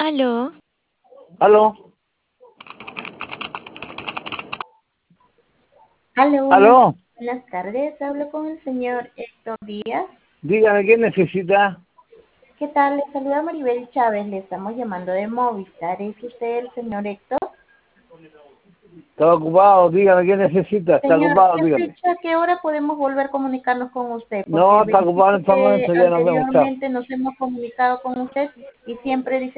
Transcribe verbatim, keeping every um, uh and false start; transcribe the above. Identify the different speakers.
Speaker 1: Aló,
Speaker 2: ¿Aló?
Speaker 3: Aló,
Speaker 2: ¿Aló?
Speaker 3: buenas tardes, hablo con el señor Héctor Díaz.
Speaker 2: Dígame, ¿qué necesita?
Speaker 3: ¿Qué tal? Le saluda Maribel Chávez, le estamos llamando de Movistar. ¿Es usted el señor Héctor?
Speaker 2: Está ocupado, dígame, ¿qué necesita? Está
Speaker 3: Señor,
Speaker 2: ocupado,
Speaker 3: ¿qué
Speaker 2: dígame.
Speaker 3: fecha, qué hora podemos volver a comunicarnos con usted?
Speaker 2: No,
Speaker 3: Porque
Speaker 2: está ocupado
Speaker 3: verifico
Speaker 2: en este
Speaker 3: que
Speaker 2: momento, ya nos vemos, chao.
Speaker 3: anteriormente nos hemos comunicado con usted y siempre dice